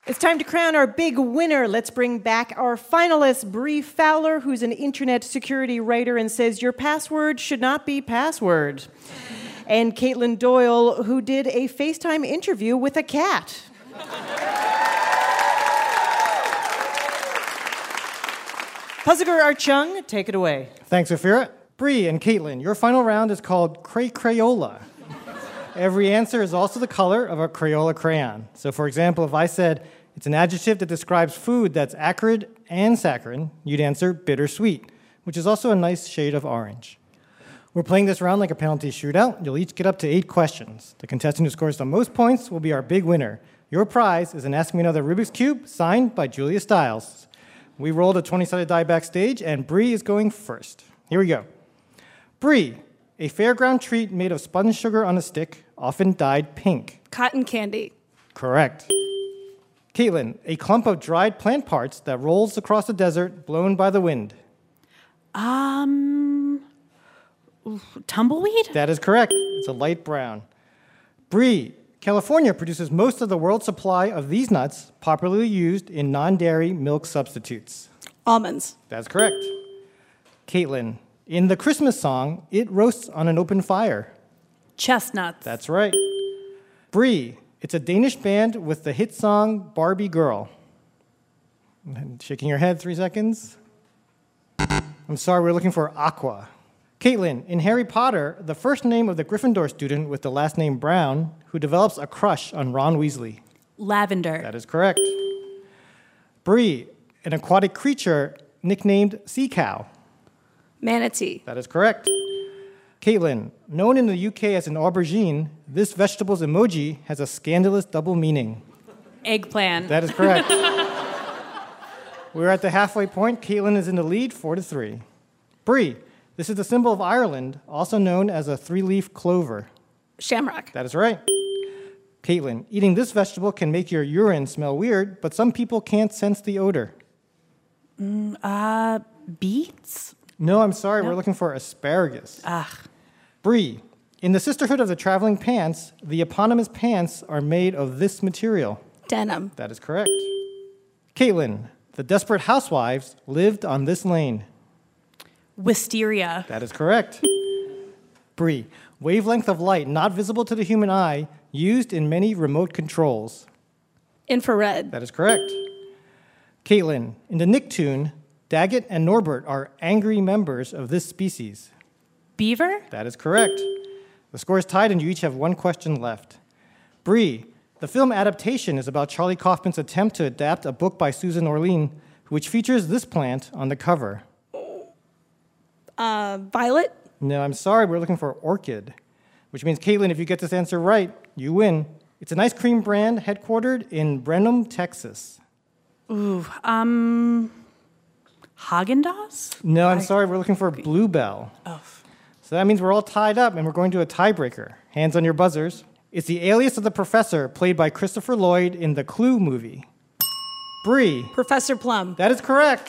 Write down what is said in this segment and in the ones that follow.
It's time to crown our big winner. Let's bring back our finalist, Bree Fowler, who's an internet security writer and says your password should not be password. And Caitlin Doyle, who did a FaceTime interview with a cat. Puzzler Art Chung, take it away. Thanks, Ophira. Bree and Caitlin, your final round is called Crayola. Every answer is also the color of a Crayola crayon. So, for example, if I said it's an adjective that describes food that's acrid and saccharine, you'd answer bittersweet, which is also a nice shade of orange. We're playing this round like a penalty shootout. You'll each get up to 8 questions. The contestant who scores the most points will be our big winner. Your prize is an Ask Me Another Rubik's Cube signed by Julia Stiles. We rolled a 20-sided die backstage, and Bree is going first. Here we go. Bree, a fairground treat made of spun sugar on a stick, often dyed pink. Cotton candy. Correct. Caitlin, a clump of dried plant parts that rolls across the desert, blown by the wind. Tumbleweed? That is correct. It's a light brown. Bree, California produces most of the world's supply of these nuts, popularly used in non-dairy milk substitutes. Almonds. That's correct. Caitlin, in the Christmas song, it roasts on an open fire. Chestnuts. That's right. Bree, it's a Danish band with the hit song Barbie Girl. And shaking your head, 3 seconds. I'm sorry, we're looking for Aqua. Caitlin, in Harry Potter, the first name of the Gryffindor student with the last name Brown, who develops a crush on Ron Weasley. Lavender. That is correct. Bree, an aquatic creature nicknamed sea cow. Manatee. That is correct. Caitlin, known in the UK as an aubergine, this vegetable's emoji has a scandalous double meaning. Eggplant. That is correct. We're at the halfway point. Caitlin is in the lead, 4-3. Bree, this is the symbol of Ireland, also known as a 3-leaf clover. Shamrock. That is right. Caitlin, eating this vegetable can make your urine smell weird, but some people can't sense the odor. Beets? No, I'm sorry. No. We're looking for asparagus. Bree, in the Sisterhood of the Traveling Pants, the eponymous pants are made of this material. Denim. That is correct. Caitlin, the Desperate Housewives lived on this lane. Wisteria. That is correct. Bree, wavelength of light not visible to the human eye, used in many remote controls. Infrared. That is correct. Caitlin, in the Nicktoon, Daggett and Norbert are angry members of this species. Beaver? That is correct. The score is tied and you each have 1 question left. Bree, the film adaptation is about Charlie Kaufman's attempt to adapt a book by Susan Orlean, which features this plant on the cover. Violet? No, I'm sorry, we're looking for orchid, which means, Caitlin, if you get this answer right, you win. It's an ice cream brand headquartered in Brenham, Texas. Haagen-Dazs? No, I'm sorry, we're looking for Bluebell. Oh. So that means we're all tied up, and we're going to a tiebreaker. Hands on your buzzers. It's the alias of the professor, played by Christopher Lloyd in the Clue movie. Bree. Professor Plum. That is correct.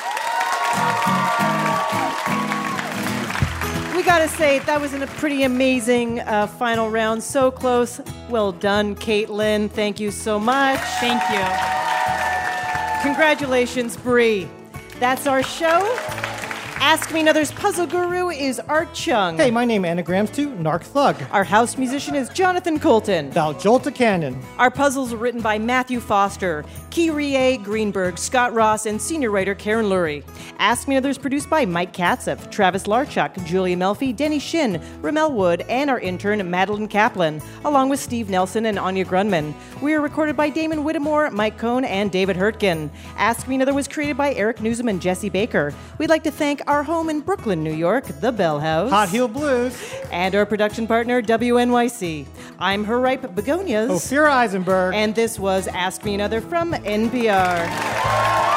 We gotta say, that was a pretty amazing final round. So close. Well done, Caitlin. Thank you so much. Thank you. Congratulations, Bree. That's our show. Ask Me Another's puzzle guru is Art Chung. Hey, my name anagrams to Narc Thug. Our house musician is Jonathan Colton. Thou Jolta Cannon. Our puzzles are written by Matthew Foster, Kyrie Greenberg, Scott Ross, and senior writer Karen Lurie. Ask Me Another is produced by Mike Katzeff, Travis Larchuk, Julia Melfi, Denny Shin, Ramel Wood, and our intern Madeline Kaplan, along with Steve Nelson and Anya Grunman. We are recorded by Damon Whittemore, Mike Cohn, and David Hurtgen. Ask Me Another was created by Eric Newsom and Jesse Baker. We'd like to thank our home in Brooklyn, New York, the Bell House. Hot Heel Blues. And our production partner, WNYC. I'm her ripe begonias. Ophira Eisenberg. And this was Ask Me Another from NPR.